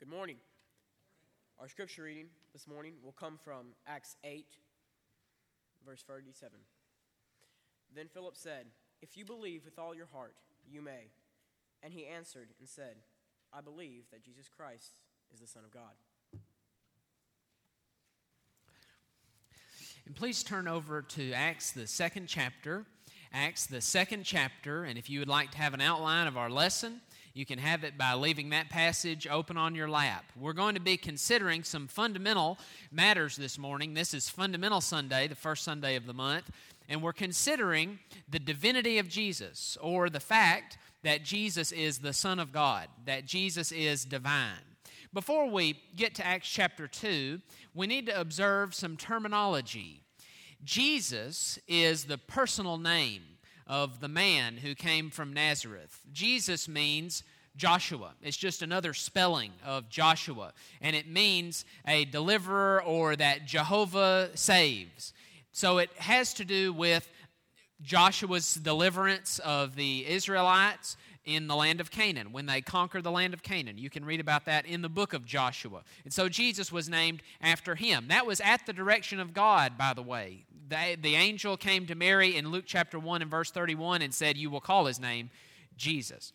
Good morning. Our scripture reading this morning will come from Acts 8, verse 37. Then Philip said, "If you believe with all your heart, you may." And he answered and said, "I believe that Jesus Christ is the Son of God." And please turn over to Acts, the second chapter. Acts, the second chapter. And if you would like to have an outline of our lesson, you can have it by leaving that passage open on your lap. We're going to be considering some fundamental matters this morning. This is Fundamental Sunday, the first Sunday of the month. And we're considering the divinity of Jesus, or the fact that Jesus is the Son of God, that Jesus is divine. Before we get to Acts chapter 2, we need to observe some terminology. Jesus is the personal name of the man who came from Nazareth. Jesus means Joshua. It's just another spelling of Joshua, and it means a deliverer or that Jehovah saves. So it has to do with Joshua's deliverance of the Israelites in the land of Canaan, when they conquered the land of Canaan. You can read about that in the book of Joshua. And so Jesus was named after him. That was at the direction of God, by the way. The angel came to Mary in Luke chapter 1 and verse 31 and said, "You will call his name Jesus."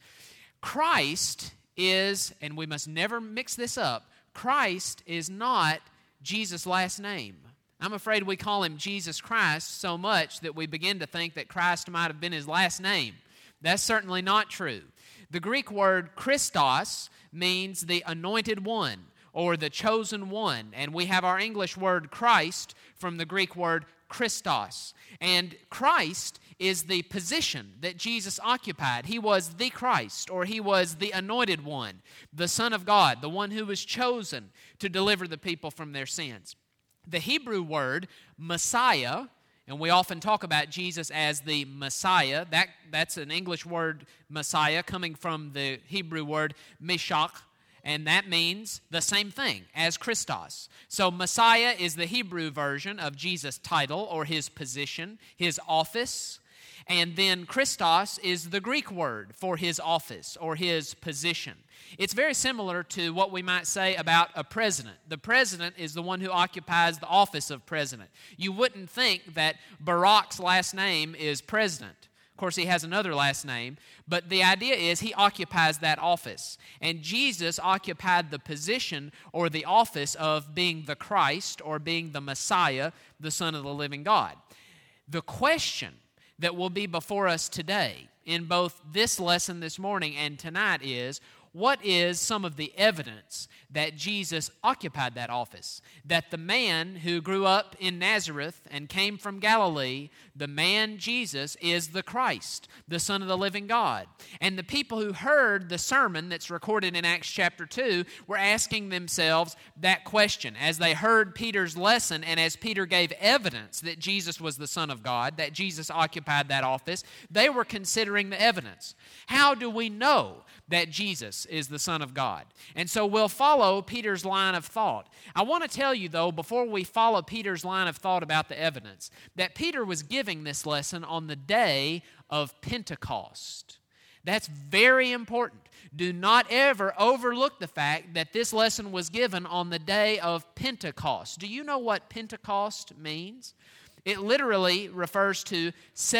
Christ is, and we must never mix this up, Christ is not Jesus' last name. I'm afraid we call him Jesus Christ so much that we begin to think that Christ might have been his last name. That's certainly not true. The Greek word Christos means the anointed one or the chosen one. And we have our English word Christ from the Greek word Christos. And Christ is the position that Jesus occupied. He was the Christ, or he was the anointed one, the Son of God, the one who was chosen to deliver the people from their sins. The Hebrew word Messiah, and we often talk about Jesus as the Messiah. That's an English word, Messiah, coming from the Hebrew word Meshach, and that means the same thing as Christos. So Messiah is the Hebrew version of Jesus' title or his position, his office. And then Christos is the Greek word for his office or his position. It's very similar to what we might say about a president. The president is the one who occupies the office of president. You wouldn't think that Barack's last name is president. Of course, he has another last name, but the idea is he occupies that office. And Jesus occupied the position or the office of being the Christ or being the Messiah, the Son of the living God. The question that will be before us today in both this lesson this morning and tonight is, what is some of the evidence that Jesus occupied that office? That the man who grew up in Nazareth and came from Galilee, the man Jesus, is the Christ, the Son of the living God. And the people who heard the sermon that's recorded in Acts chapter 2 were asking themselves that question. As they heard Peter's lesson and as Peter gave evidence that Jesus was the Son of God, that Jesus occupied that office, they were considering the evidence. How do we know that Jesus is the Son of God? And so we'll follow Peter's line of thought. I want to tell you, though, before we follow Peter's line of thought about the evidence, that Peter was giving this lesson on the day of Pentecost. That's very important. Do not ever overlook the fact that this lesson was given on the day of Pentecost. Do you know what Pentecost means? It literally refers to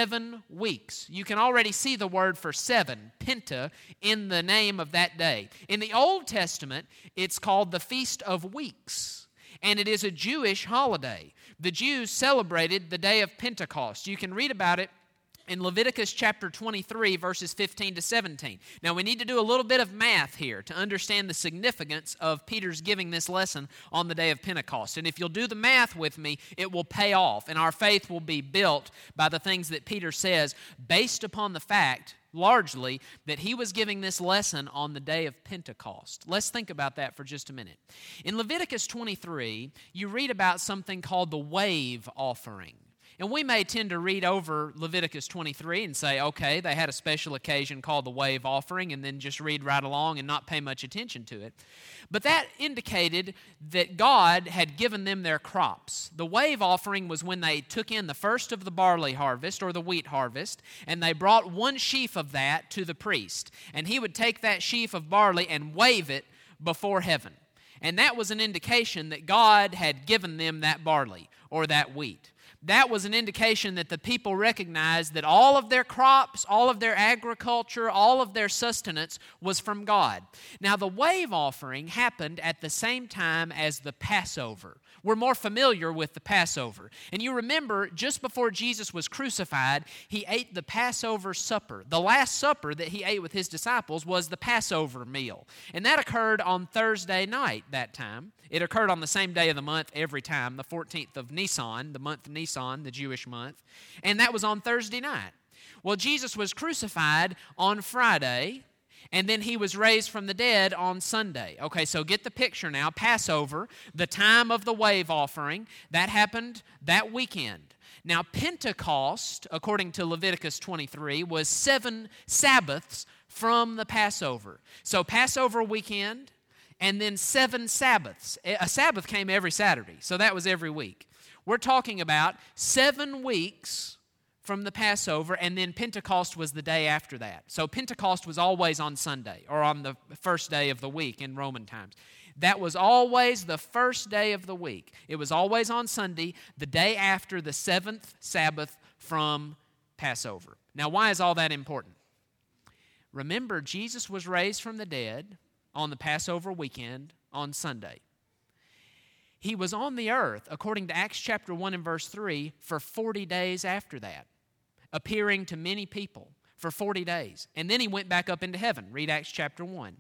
7 weeks. You can already see the word for 7, Penta, in the name of that day. In the Old Testament, it's called the Feast of Weeks, and it is a Jewish holiday. The Jews celebrated the day of Pentecost. You can read about it in Leviticus chapter 23, verses 15 to 17. Now, we need to do a little bit of math here to understand the significance of Peter's giving this lesson on the day of Pentecost. And if you'll do the math with me, it will pay off, and our faith will be built by the things that Peter says, based upon the fact, largely, that he was giving this lesson on the day of Pentecost. Let's think about that for just a minute. In Leviticus 23, you read about something called the wave offering. And we may tend to read over Leviticus 23 and say, okay, they had a special occasion called the wave offering, and then just read right along and not pay much attention to it. But that indicated that God had given them their crops. The wave offering was when they took in the first of the barley harvest or the wheat harvest, and they brought one sheaf of that to the priest. And he would take that sheaf of barley and wave it before heaven. And that was an indication that God had given them that barley or that wheat. That was an indication that the people recognized that all of their crops, all of their agriculture, all of their sustenance was from God. Now, the wave offering happened at the same time as the Passover. We're more familiar with the Passover. And you remember, just before Jesus was crucified, he ate the Passover supper. The last supper that he ate with his disciples was the Passover meal. And that occurred on Thursday night that time. It occurred on the same day of the month every time, the 14th of Nisan, the month of Nisan, the Jewish month. And that was on Thursday night. Well, Jesus was crucified on Friday, and then he was raised from the dead on Sunday. Okay, so get the picture now. Passover, the time of the wave offering, that happened that weekend. Now, Pentecost, according to Leviticus 23, was 7 Sabbaths from the Passover. So Passover weekend, and then 7 Sabbaths. A Sabbath came every Saturday, so that was every week. We're talking about 7 weeks from the Passover, and then Pentecost was the day after that. So Pentecost was always on Sunday, or on the first day of the week in Roman times. That was always the first day of the week. It was always on Sunday, the day after the 7th Sabbath from Passover. Now, why is all that important? Remember, Jesus was raised from the dead on the Passover weekend on Sunday. He was on the earth, according to Acts chapter 1 and verse 3, for 40 days after that, appearing to many people for 40 days. And then he went back up into heaven. Read Acts chapter 1.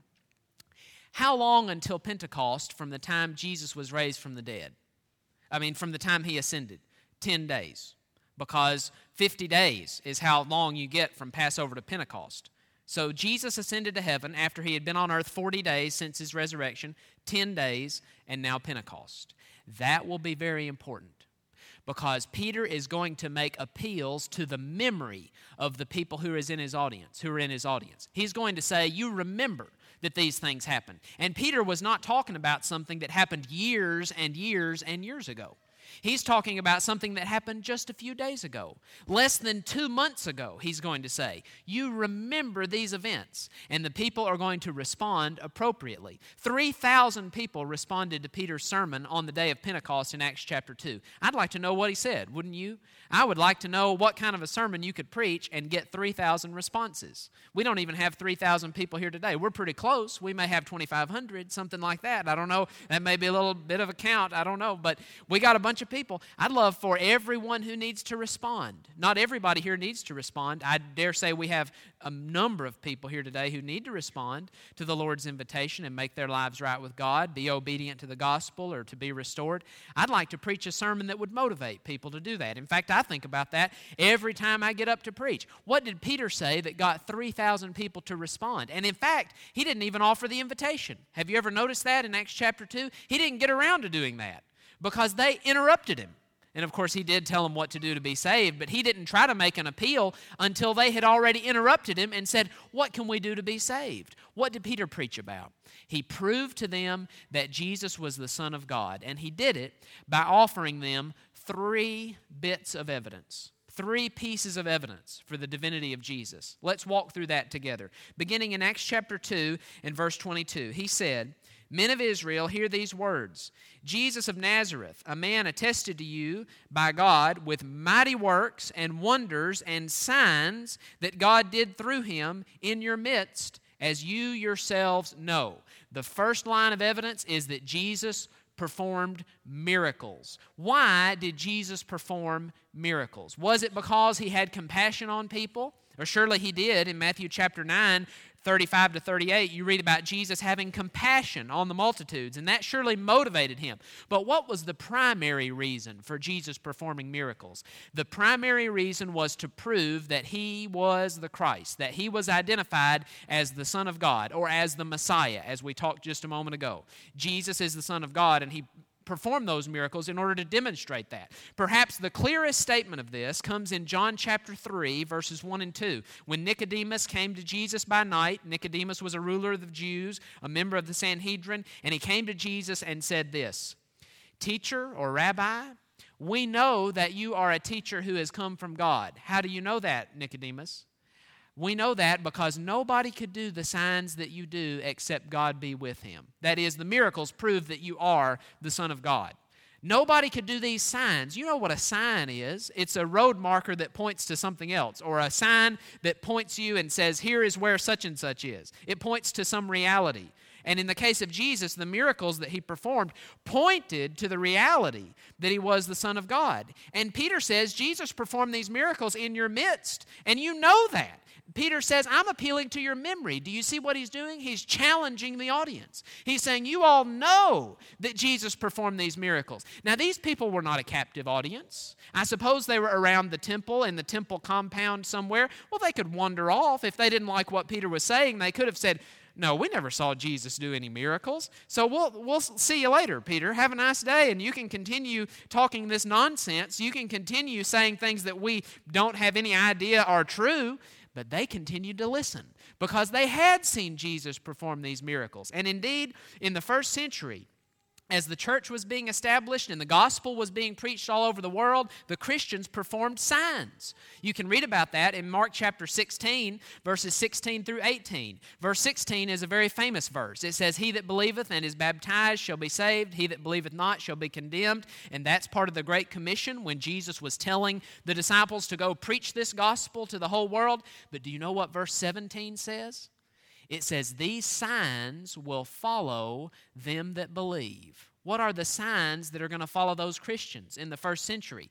How long until Pentecost from the time Jesus was raised from the dead? From the time he ascended? 10 days. Because 50 days is how long you get from Passover to Pentecost. So Jesus ascended to heaven after he had been on earth 40 days since his resurrection, 10 days, and now Pentecost. That will be very important because Peter is going to make appeals to the memory of the people who are in his audience. He's going to say, you remember that these things happened. And Peter was not talking about something that happened years and years and years ago. He's talking about something that happened just a few days ago. Less than 2 months ago, he's going to say, you remember these events, and the people are going to respond appropriately. 3,000 people responded to Peter's sermon on the day of Pentecost in Acts chapter 2. I'd like to know what he said, wouldn't you? I would like to know what kind of a sermon you could preach and get 3,000 responses. We don't even have 3,000 people here today. We're pretty close. We may have 2,500, something like that. I don't know. That may be a little bit of a count. I don't know. But we got a bunch of people. I'd love for everyone who needs to respond. Not everybody here needs to respond. I dare say we have a number of people here today who need to respond to the Lord's invitation and make their lives right with God, be obedient to the gospel or to be restored. I'd like to preach a sermon that would motivate people to do that. In fact, I think about that every time I get up to preach. What did Peter say that got 3,000 people to respond? And in fact, he didn't even offer the invitation. Have you ever noticed that in Acts chapter 2? He didn't get around to doing that because they interrupted him. And of course, he did tell them what to do to be saved, but he didn't try to make an appeal until they had already interrupted him and said, what can we do to be saved? What did Peter preach about? He proved to them that Jesus was the Son of God, and he did it by offering them 3 bits of evidence. 3 pieces of evidence for the divinity of Jesus. Let's walk through that together. Beginning in Acts chapter 2 and verse 22, he said, Men of Israel, hear these words. Jesus of Nazareth, a man attested to you by God with mighty works and wonders and signs that God did through him in your midst, as you yourselves know. The first line of evidence is that Jesus performed miracles. Why did Jesus perform miracles? Was it because he had compassion on people? Or surely he did. In Matthew chapter 9, 35 to 38, you read about Jesus having compassion on the multitudes, and that surely motivated him. But what was the primary reason for Jesus performing miracles? The primary reason was to prove that he was the Christ, that he was identified as the Son of God, or as the Messiah, as we talked just a moment ago. Jesus is the Son of God, and he perform those miracles in order to demonstrate that. Perhaps the clearest statement of this comes in John chapter 3, verses 1 and 2. When Nicodemus came to Jesus by night, Nicodemus was a ruler of the Jews, a member of the Sanhedrin, and he came to Jesus and said this, Teacher or Rabbi, we know that you are a teacher who has come from God. How do you know that, Nicodemus? We know that because nobody could do the signs that you do except God be with him. That is, the miracles prove that you are the Son of God. Nobody could do these signs. You know what a sign is. It's a road marker that points to something else, or a sign that points you and says, here is where such and such is. It points to some reality. And in the case of Jesus, the miracles that he performed pointed to the reality that he was the Son of God. And Peter says, Jesus performed these miracles in your midst, and you know that. Peter says, I'm appealing to your memory. Do you see what he's doing? He's challenging the audience. He's saying, you all know that Jesus performed these miracles. Now, these people were not a captive audience. I suppose they were around the temple, in the temple compound somewhere. Well, they could wander off. If they didn't like what Peter was saying, they could have said, no, we never saw Jesus do any miracles. So we'll see you later, Peter. Have a nice day, and you can continue talking this nonsense. You can continue saying things that we don't have any idea are true. But they continued to listen because they had seen Jesus perform these miracles. And indeed, in the first century, as the church was being established and the gospel was being preached all over the world, the Christians performed signs. You can read about that in Mark chapter 16, verses 16 through 18. Verse 16 is a very famous verse. It says, he that believeth and is baptized shall be saved. He that believeth not shall be condemned. And that's part of the Great Commission when Jesus was telling the disciples to go preach this gospel to the whole world. But do you know what verse 17 says? It says, these signs will follow them that believe. What are the signs that are going to follow those Christians in the first century?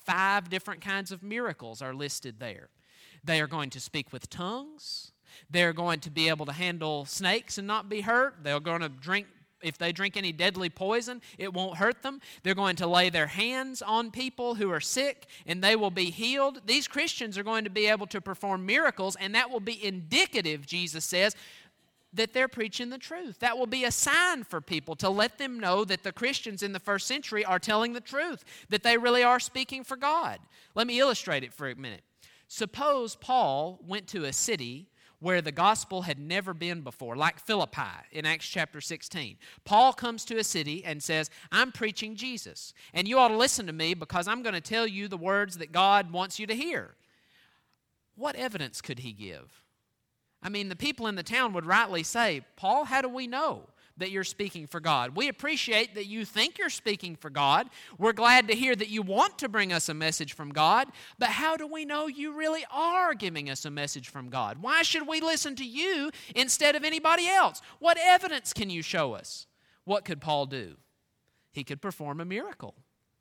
5 different kinds of miracles are listed there. They are going to speak with tongues. They're going to be able to handle snakes and not be hurt. They're going to drink. If they drink any deadly poison, it won't hurt them. They're going to lay their hands on people who are sick, and they will be healed. These Christians are going to be able to perform miracles, and that will be indicative, Jesus says, that they're preaching the truth. That will be a sign for people to let them know that the Christians in the first century are telling the truth, that they really are speaking for God. Let me illustrate it for a minute. Suppose Paul went to a city where the gospel had never been before, like Philippi in Acts chapter 16. Paul comes to a city and says, I'm preaching Jesus, and you ought to listen to me because I'm going to tell you the words that God wants you to hear. What evidence could he give? I mean, the people in the town would rightly say, Paul, how do we know that you're speaking for God? We appreciate that you think you're speaking for God. We're glad to hear that you want to bring us a message from God. But how do we know you really are giving us a message from God? Why should we listen to you instead of anybody else? What evidence can you show us? What could Paul do? He could perform a miracle.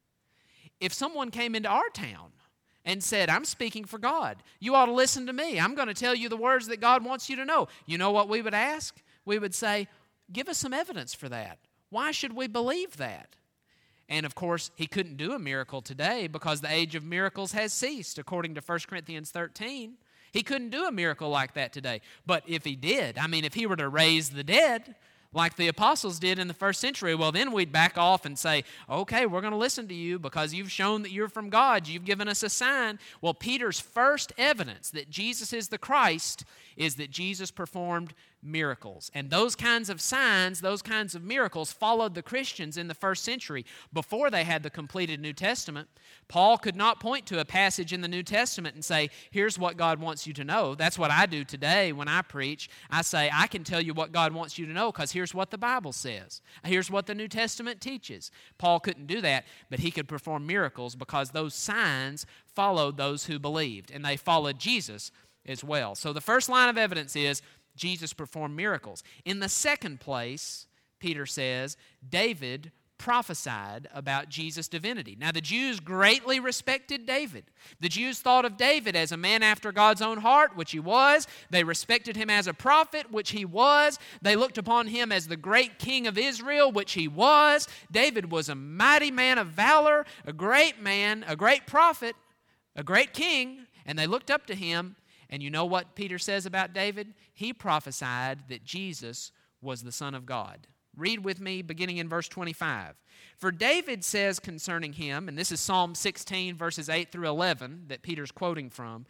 If someone came into our town and said, I'm speaking for God, you ought to listen to me. I'm going to tell you the words that God wants you to know. You know what we would ask? We would say, give us some evidence for that. Why should we believe that? And of course, he couldn't do a miracle today because the age of miracles has ceased, according to 1 Corinthians 13. He couldn't do a miracle like that today. But if he did, if he were to raise the dead, like the apostles did in the first century, well, then we'd back off and say, okay, we're going to listen to you because you've shown that you're from God. You've given us a sign. Well, Peter's first evidence that Jesus is the Christ is that Jesus performed miracles. And those kinds of signs, those kinds of miracles followed the Christians in the first century before they had the completed New Testament. Paul could not point to a passage in the New Testament and say, here's what God wants you to know. That's what I do today when I preach. I say, I can tell you what God wants you to know because here's what the Bible says. Here's what the New Testament teaches. Paul couldn't do that, but he could perform miracles because those signs followed those who believed, and they followed Jesus as well. So the first line of evidence is Jesus performed miracles. In the second place, Peter says, David prophesied about Jesus' divinity. Now, the Jews greatly respected David. The Jews thought of David as a man after God's own heart, which he was. They respected him as a prophet, which he was. They looked upon him as the great king of Israel, which he was. David was a mighty man of valor, a great man, a great prophet, a great king, and they looked up to him. And you know what Peter says about David? He prophesied that Jesus was the Son of God. Read with me beginning in verse 25. For David says concerning him, and this is Psalm 16, verses 8 through 11 that Peter's quoting from,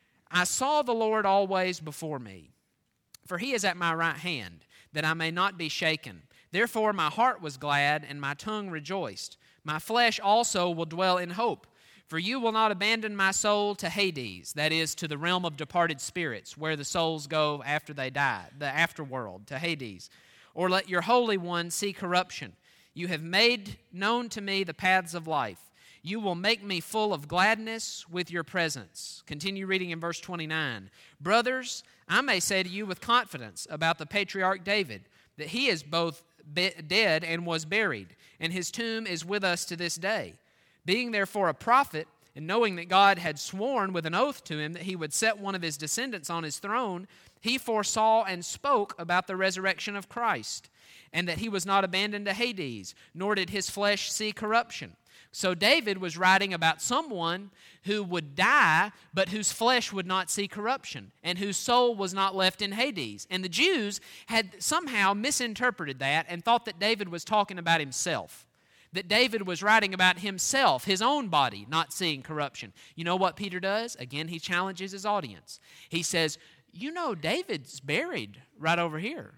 I saw the Lord always before me, for he is at my right hand, that I may not be shaken. Therefore my heart was glad, and my tongue rejoiced. My flesh also will dwell in hope. For you will not abandon my soul to Hades, that is, to the realm of departed spirits, where the souls go after they die, the afterworld, to Hades. Or let your Holy One see corruption. You have made known to me the paths of life. You will make me full of gladness with your presence. Continue reading in verse 29. Brothers, I may say to you with confidence about the patriarch David, that he is both dead and was buried, and his tomb is with us to this day. Being therefore a prophet, and knowing that God had sworn with an oath to him that he would set one of his descendants on his throne, he foresaw and spoke about the resurrection of Christ, and that he was not abandoned to Hades, nor did his flesh see corruption. So David was writing about someone who would die, but whose flesh would not see corruption, and whose soul was not left in Hades. And the Jews had somehow misinterpreted that and thought that David was talking about himself. That David was writing about himself, his own body, not seeing corruption. You know what Peter does? Again, he challenges his audience. He says, you know, David's buried right over here.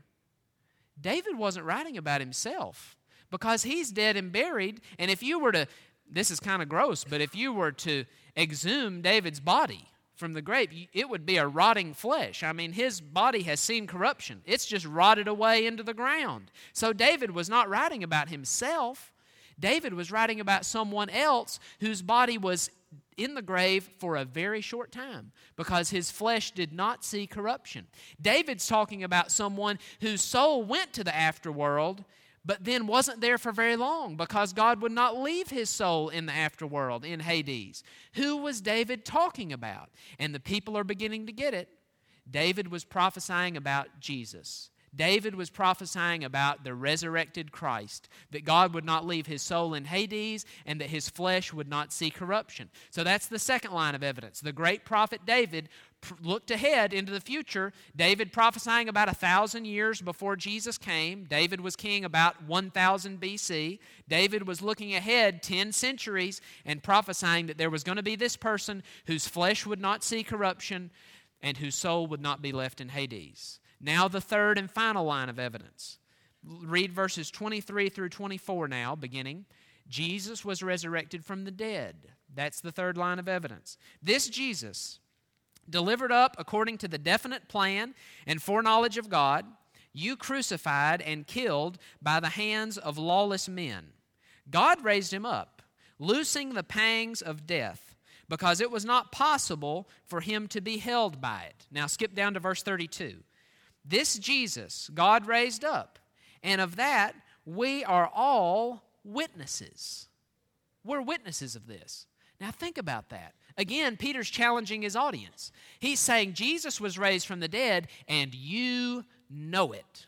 David wasn't writing about himself because he's dead and buried. And if you were to, this is kind of gross, but if you were to exhume David's body from the grave, it would be a rotting flesh. I mean, his body has seen corruption. It's just rotted away into the ground. So David was not writing about himself. David was writing about someone else whose body was in the grave for a very short time because his flesh did not see corruption. David's talking about someone whose soul went to the afterworld, but then wasn't there for very long because God would not leave his soul in the afterworld, in Hades. Who was David talking about? And the people are beginning to get it. David was prophesying about Jesus. David was prophesying about the resurrected Christ, that God would not leave his soul in Hades and that his flesh would not see corruption. So that's the second line of evidence. The great prophet David looked ahead into the future. David prophesying about 1,000 years before Jesus came. David was king about 1000 BC. David was looking ahead 10 centuries and prophesying that there was going to be this person whose flesh would not see corruption and whose soul would not be left in Hades. Now the third and final line of evidence. Read verses 23 through 24 now, beginning. Jesus was resurrected from the dead. That's the third line of evidence. This Jesus, delivered up according to the definite plan and foreknowledge of God, you crucified and killed by the hands of lawless men. God raised him up, loosing the pangs of death, because it was not possible for him to be held by it. Now skip down to verse 32. This Jesus God raised up, and of that we are all witnesses. We're witnesses of this. Now think about that. Again, Peter's challenging his audience. He's saying Jesus was raised from the dead, and you know it.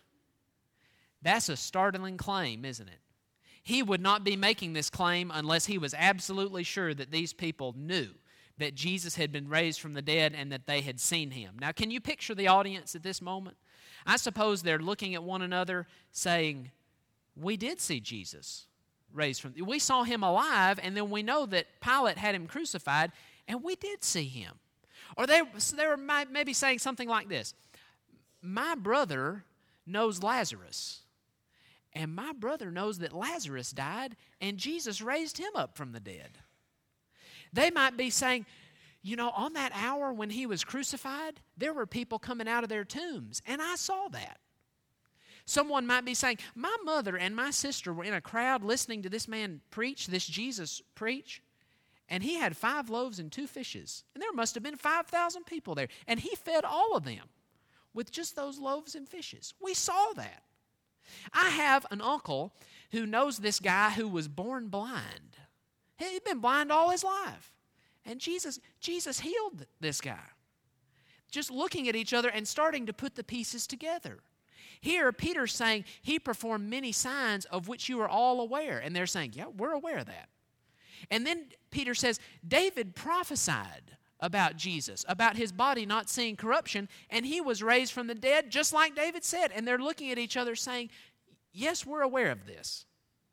That's a startling claim, isn't it? He would not be making this claim unless he was absolutely sure that these people knew that Jesus had been raised from the dead and that they had seen him. Now, can you picture the audience at this moment? I suppose they're looking at one another saying, we did see Jesus raised from, we saw him alive, and then we know that Pilate had him crucified, and we did see him. Or they were maybe saying something like this: my brother knows Lazarus, and my brother knows that Lazarus died, and Jesus raised him up from the dead. They might be saying, you know, on that hour when he was crucified, there were people coming out of their tombs, and I saw that. Someone might be saying, my mother and my sister were in a crowd listening to this man preach, this Jesus preach, and he had 5 loaves and 2 fishes, and there must have been 5,000 people there, and he fed all of them with just those loaves and fishes. We saw that. I have an uncle who knows this guy who was born blind. He'd been blind all his life. And Jesus healed this guy. Just looking at each other and starting to put the pieces together. Here, Peter's saying he performed many signs of which you are all aware. And they're saying, yeah, we're aware of that. And then Peter says, David prophesied about Jesus, about his body not seeing corruption, and he was raised from the dead just like David said. And they're looking at each other saying, yes, we're aware of this.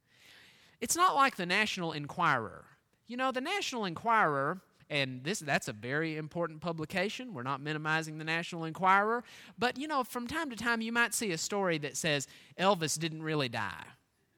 It's not like the National Enquirer. You know, the National Enquirer, and that's a very important publication. We're not minimizing the National Enquirer. But, you know, from time to time you might see a story that says Elvis didn't really die.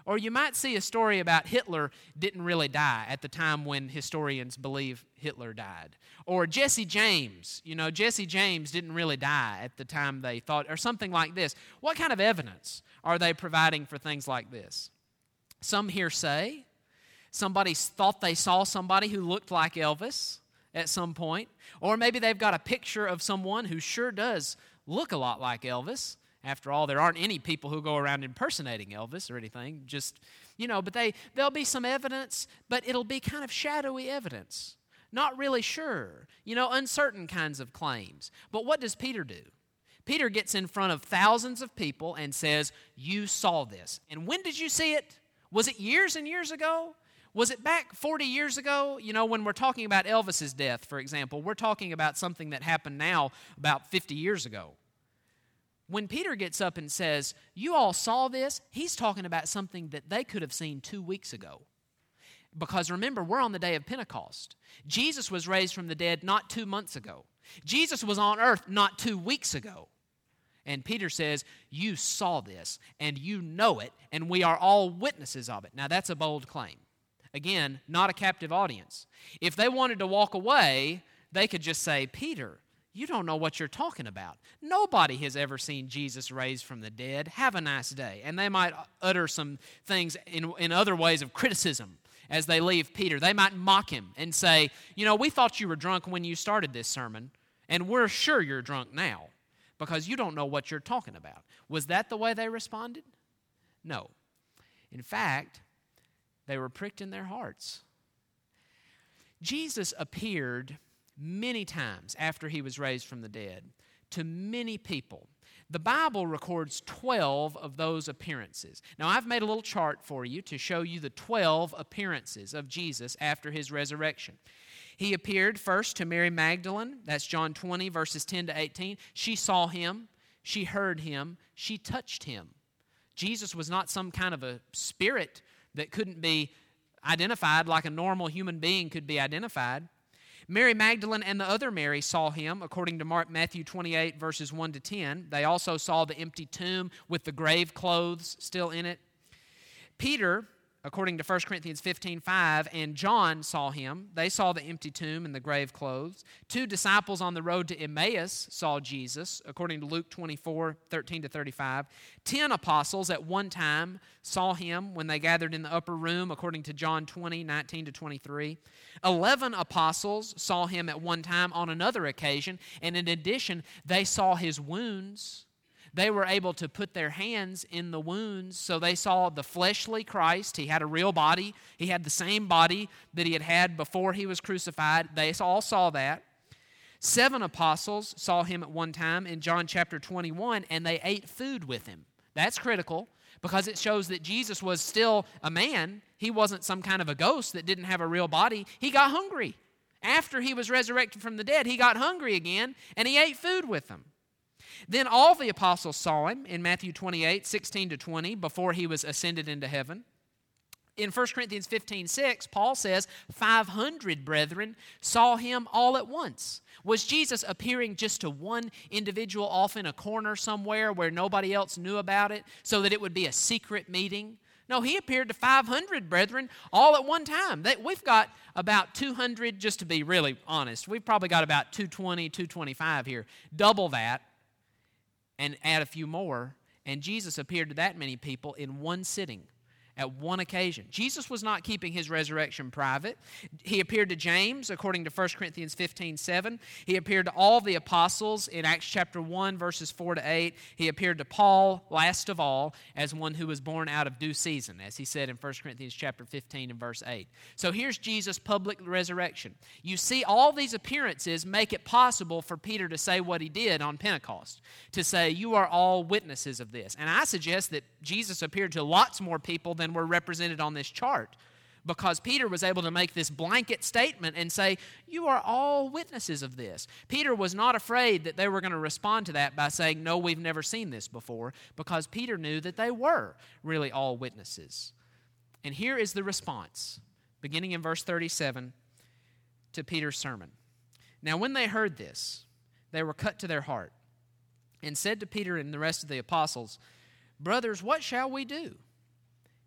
Or you might see a story about Hitler didn't really die at the time when historians believe Hitler died. Or Jesse James, Jesse James didn't really die at the time they thought, or something like this. What kind of evidence are they providing for things like this? Some hearsay. Somebody thought they saw somebody who looked like Elvis at some point. Or maybe they've got a picture of someone who sure does look a lot like Elvis. After all, there aren't any people who go around impersonating Elvis or anything. But there'll be some evidence, but it'll be kind of shadowy evidence. Not really sure. Uncertain kinds of claims. But what does Peter do? Peter gets in front of thousands of people and says, you saw this. And when did you see it? Was it years and years ago? Was it back 40 years ago? When we're talking about Elvis's death, for example, we're talking about something that happened now about 50 years ago. When Peter gets up and says, you all saw this, he's talking about something that they could have seen 2 weeks ago. Because remember, we're on the day of Pentecost. Jesus was raised from the dead not 2 months ago. Jesus was on earth not 2 weeks ago. And Peter says, you saw this, and you know it, and we are all witnesses of it. Now, that's a bold claim. Again, not a captive audience. If they wanted to walk away, they could just say, Peter, you don't know what you're talking about. Nobody has ever seen Jesus raised from the dead. Have a nice day. And they might utter some things in other ways of criticism as they leave Peter. They might mock him and say, we thought you were drunk when you started this sermon, and we're sure you're drunk now because you don't know what you're talking about. Was that the way they responded? No. In fact, they were pricked in their hearts. Jesus appeared many times after he was raised from the dead to many people. The Bible records 12 of those appearances. Now, I've made a little chart for you to show you the 12 appearances of Jesus after his resurrection. He appeared first to Mary Magdalene. That's John 20, verses 10 to 18. She saw him. She heard him. She touched him. Jesus was not some kind of a spirit that couldn't be identified like a normal human being could be identified. Mary Magdalene and the other Mary saw him, according to Matthew 28, verses 1 to 10. They also saw the empty tomb with the grave clothes still in it. Peter, according to 1 Corinthians 15:5, and John saw him. They saw the empty tomb and the grave clothes. 2 disciples on the road to Emmaus saw Jesus, according to Luke 24:13 to 35. 10 apostles at one time saw him when they gathered in the upper room, according to John 20:19 to 23. 11 apostles saw him at one time on another occasion, and in addition, they saw his wounds. They were able to put their hands in the wounds, so they saw the fleshly Christ. He had a real body. He had the same body that he had had before he was crucified. They all saw that. 7 apostles saw him at one time in John chapter 21, and they ate food with him. That's critical because it shows that Jesus was still a man. He wasn't some kind of a ghost that didn't have a real body. He got hungry. After he was resurrected from the dead, he got hungry again, and he ate food with them. Then all the apostles saw him in Matthew 28:16 to 20 before he was ascended into heaven. In 1 Corinthians 15:6, Paul says 500 brethren saw him all at once. Was Jesus appearing just to one individual off in a corner somewhere where nobody else knew about it so that it would be a secret meeting? No, he appeared to 500 brethren all at one time. We've got about 200, just to be really honest. We've probably got about 220, 225 here. Double that. And add a few more, and Jesus appeared to that many people in one sitting, at one occasion. Jesus was not keeping his resurrection private. He appeared to James, according to 1 Corinthians 15:7. He appeared to all the apostles in Acts chapter 1, verses 4 to 8. He appeared to Paul, last of all, as one who was born out of due season, as he said in 1 Corinthians chapter 15 and verse 8. So here's Jesus' public resurrection. You see, all these appearances make it possible for Peter to say what he did on Pentecost, to say, you are all witnesses of this. And I suggest that Jesus appeared to lots more people than were represented on this chart, because Peter was able to make this blanket statement and say, you are all witnesses of this. Peter was not afraid that they were going to respond to that by saying, no, we've never seen this before, because Peter knew that they were really all witnesses. And here is the response, beginning in verse 37 to Peter's sermon. Now when they heard this, they were cut to their heart and said to Peter and the rest of the apostles, brothers, what shall we do?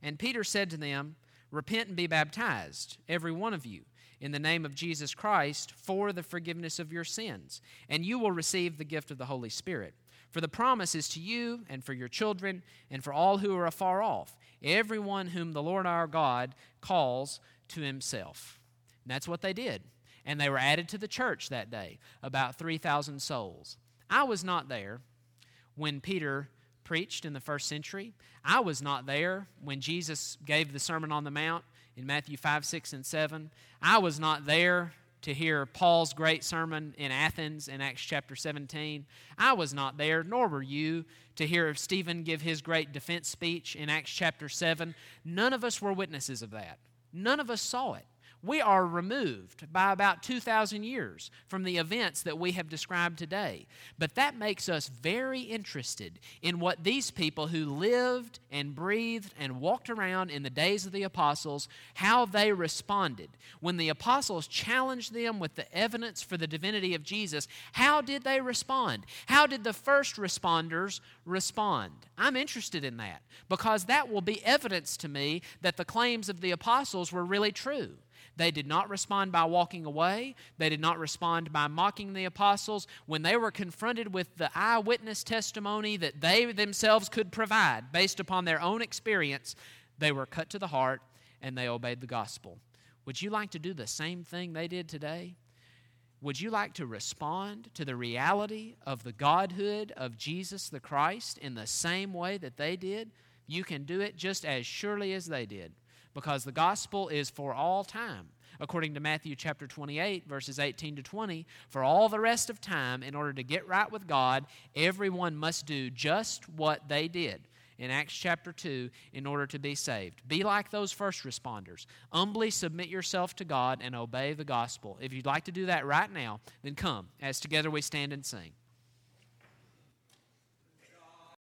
And Peter said to them, Repent and be baptized, every one of you, in the name of Jesus Christ, for the forgiveness of your sins, and you will receive the gift of the Holy Spirit. For the promise is to you and for your children and for all who are afar off, everyone whom the Lord our God calls to himself. And that's what they did. And they were added to the church that day, about 3,000 souls. I was not there when Peter preached in the first century. I was not there when Jesus gave the Sermon on the Mount in Matthew 5, 6, and 7. I was not there to hear Paul's great sermon in Athens in Acts chapter 17. I was not there, nor were you, to hear Stephen give his great defense speech in Acts chapter 7. None of us were witnesses of that. None of us saw it. We are removed by about 2,000 years from the events that we have described today. But that makes us very interested in what these people who lived and breathed and walked around in the days of the apostles, how they responded. When the apostles challenged them with the evidence for the divinity of Jesus, how did they respond? How did the first responders respond? I'm interested in that because that will be evidence to me that the claims of the apostles were really true. They did not respond by walking away. They did not respond by mocking the apostles. When they were confronted with the eyewitness testimony that they themselves could provide based upon their own experience, they were cut to the heart and they obeyed the gospel. Would you like to do the same thing they did today? Would you like to respond to the reality of the Godhood of Jesus the Christ in the same way that they did? You can do it just as surely as they did, because the gospel is for all time. According to Matthew chapter 28, verses 18 to 20, for all the rest of time, in order to get right with God, everyone must do just what they did in Acts chapter 2 in order to be saved. Be like those first responders. Humbly submit yourself to God and obey the gospel. If you'd like to do that right now, then come as together we stand and sing.